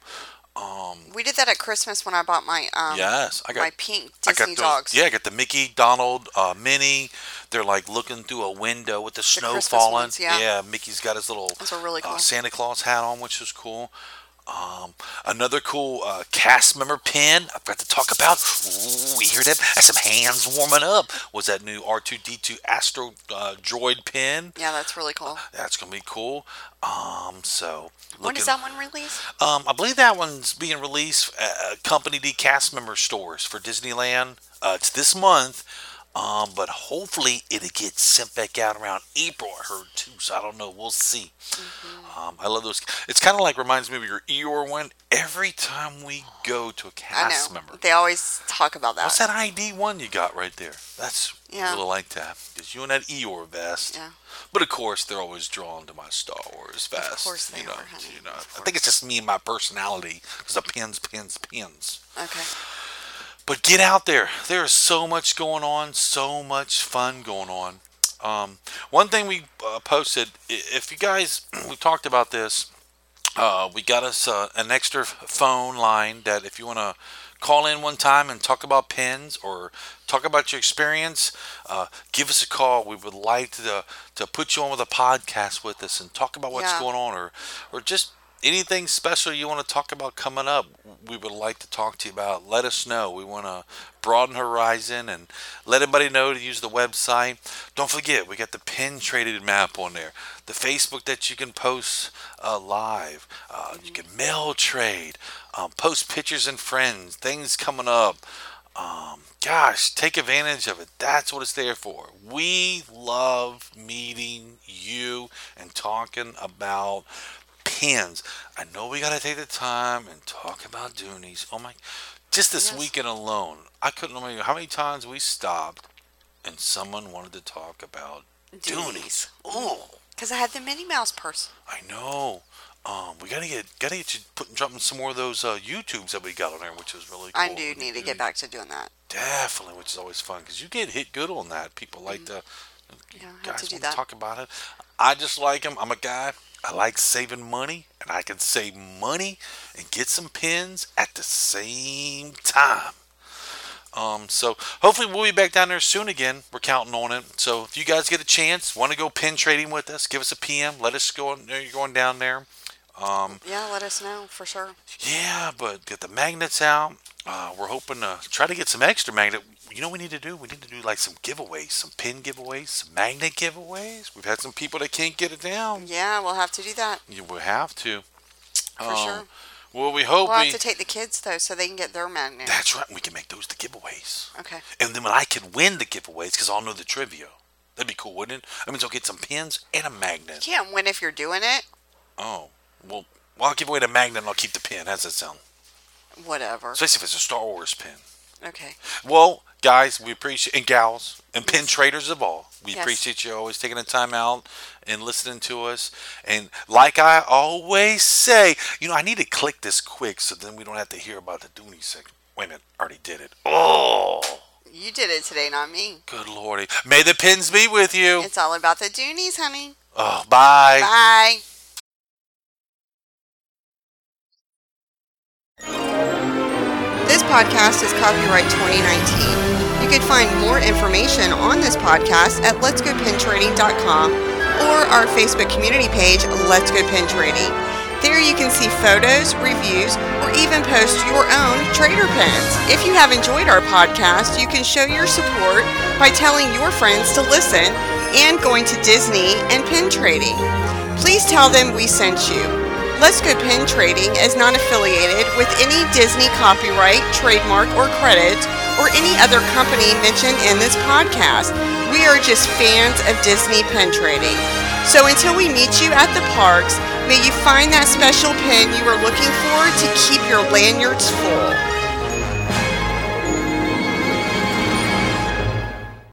Um, We did that at Christmas when I bought my um yes, I got my pink I got Disney those, dogs. Yeah, I got the Mickey, Donald, uh, Minnie. They're like looking through a window with the, snow Christmas falling. ones, yeah. Mickey's got his little Those are really cool. uh, Santa Claus hat on, which is cool. Um, another cool uh, cast member pin I've got to talk about. Ooh, you hear that? That's some hands warming up. Was that new R two D two Astro uh, Droid pin? Yeah, that's really cool. That's gonna be cool. Um, so When does looking- that one release? um, I believe that one's being released at uh, Company D cast member stores for Disneyland. Uh, it's this month, um, but hopefully it'll get sent back out around April. I heard too, so I don't know. We'll see. Mm-hmm. Um, I love those. It's kind of like reminds me of your Eeyore one. Every time we go to a I cast know. member, They always talk about that. what's that I D one you got right there? That's Yeah. I really like that because you and that Eeyore vest. Yeah. But of course, they're always drawn to my Star Wars vest. course they you know, are, honey. You know, Of I think it's just me and my personality because the pins, pins, pins. Okay. But get out there. There is so much going on, so much fun going on. Um, one thing we uh, posted, i- if you guys, we talked about this, uh, we got us uh, an extra phone line that if you want to call in one time and talk about pins or talk about your experience, uh, give us a call. We would like to to put you on with a podcast with us and talk about what's Yeah. going on, or or just anything special you want to talk about coming up. We would like to talk to you about. Let us know. We want to broaden horizon and let everybody know to use the website. Don't forget, we got the pin traded map on there. The Facebook that you can post uh, live. Uh, you can mail trade. Um, post pictures and friends. Things coming up. Um, gosh, take advantage of it. That's what it's there for. We love meeting you and talking about pins. I know we gotta take the time and talk about Doonies. Oh my, Just this Yes. weekend alone, I couldn't remember how many times we stopped and someone wanted to talk about Doonies. Ooh, Because I had the Minnie Mouse purse. I know. Um, we gotta get gotta get you putting dropping some more of those uh, YouTubes that we got on there, which is really cool. I do need to get back to doing that. Definitely, which is always fun because you get hit good on that. People like to Yeah, I have guys to do want that. to talk about it. I just like them. I'm a guy. I like saving money, and I can save money and get some pins at the same time. Um, so hopefully we'll be back down there soon again. We're counting on it. So if you guys get a chance, want to go pin trading with us, give us a P M. Let us go. You're going down there. Um, Yeah, let us know for sure. yeah, but get the magnets out. Uh, we're hoping to try to get some extra magnet. You know what we need to do? We need to do like some giveaways, some pin giveaways, some magnet giveaways. We've had some people that can't get it down. Yeah, we'll have to do that You will have to. for Um, sure. Well, we hope We'll we. have to take the kids though, so they can get their magnet. That's right. We can make those the giveaways. Okay. And then when I can win the giveaways, because I'll know the trivia. That'd be cool, wouldn't it? I mean, I'll get some pins and a magnet. You can't win if you're doing it. Oh, well, well, I'll give away the magnet and I'll keep the pin. How's that sound? Whatever. Especially if it's a Star Wars pin. Okay. Well, guys, we appreciate, and gals, and pin Yes. traders of all, we Yes. appreciate you always taking the time out and listening to us. And like I always say, you know, I need to click this quick so then we don't have to hear about the Dooney section. Wait a minute, I already did it. Oh, You did it today, not me. good lordy. May the pins be with you. It's all about the Doonies, honey. Oh, bye. Bye. This podcast is copyright twenty nineteen. You can find more information on this podcast at lets go pin trading dot com or our Facebook community page, Let's Go Pin Trading. There you can see photos, reviews, or even post your own trader pins. If you have enjoyed our podcast, you can show your support by telling your friends to listen and going to Disney and pin trading. Please tell them we sent you. Let's Go Pin Trading is not affiliated with any Disney copyright, trademark, or credits, or any other company mentioned in this podcast. We are just fans of Disney pin trading. So until we meet you at the parks, may you find that special pin you are looking for to keep your lanyards full.